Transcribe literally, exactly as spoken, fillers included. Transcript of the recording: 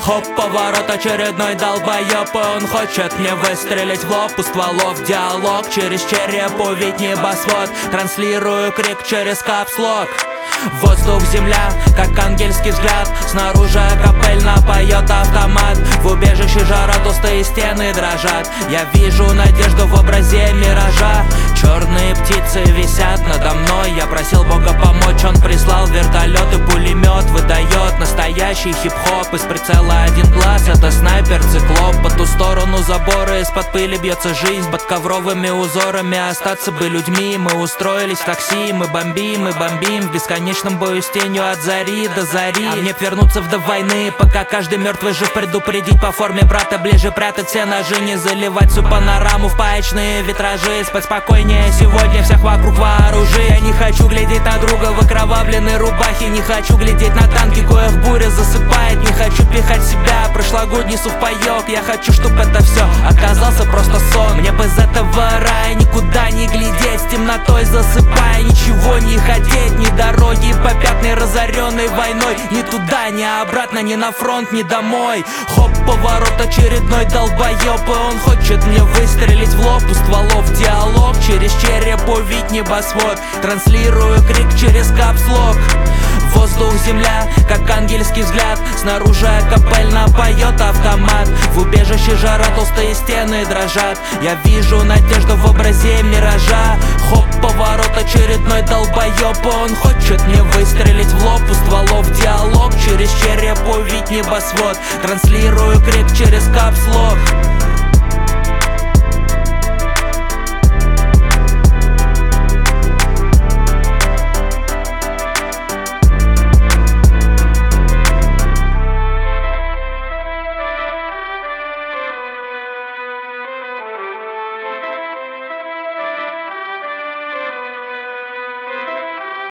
Хоп, поворот, очередной долбоёб, и он хочет мне выстрелить в лоб. У стволов диалог, через череп увидеть небосвод. Транслирую крик через капслок. Воздух, земля, как ангельский взгляд. Снаружи акапельно поет автомат. В убежище жара, толстые стены дрожат. Я вижу надежду в образе миража. Черные птицы висят надо мной. Я просил Бога помочь, он прислал вертолет и пулемет. Выдает настоящий хип-хоп. Из прицела один глаз, это снайпер-циклоп. По ту сторону забора из-под пыли бьется жизнь. Под ковровыми узорами остаться бы людьми. Мы устроились в такси, мы бомбим, мы бомбим в бесконечном В вечном бою с тенью от зари до зари. А мне вернуться в до войны, пока каждый мертвый жив. Предупредить по форме брата, ближе прятать все ножи. Не заливать всю панораму в паечные витражи. Спать спокойнее сегодня, всех вокруг вооружи. Я не хочу глядеть на друга в окровавленной рубахе. Не хочу глядеть на танки, коих буря засыпает. Не хочу пихать себя, прошлогодний сухпайок. Я хочу, чтоб это все оказался просто сон. Мне бы из этого рая никуда не глядеть. С темнотой засыпая, ничего не хотеть. Ни дороги по пятной, разоренной войной. Ни туда, ни обратно, ни на фронт, ни домой. Хоп, поворот, очередной долбоёб, и он хочет мне выстрелить в лоб. У стволов диалог, через череп увидеть небосвод. Транслирую крик через капслок. Воздух, земля, как ангельский взгляд. Снаружи акапельно поет автомат. В убежище жара, толстые стены дрожат. Я вижу надежду в образе миража. Хоп, поворот, очередной долбоёб, и он хочет мне выстрелить в лоб. У стволов диалог, через череп увидеть небосвод. Транслирую крик через капслок.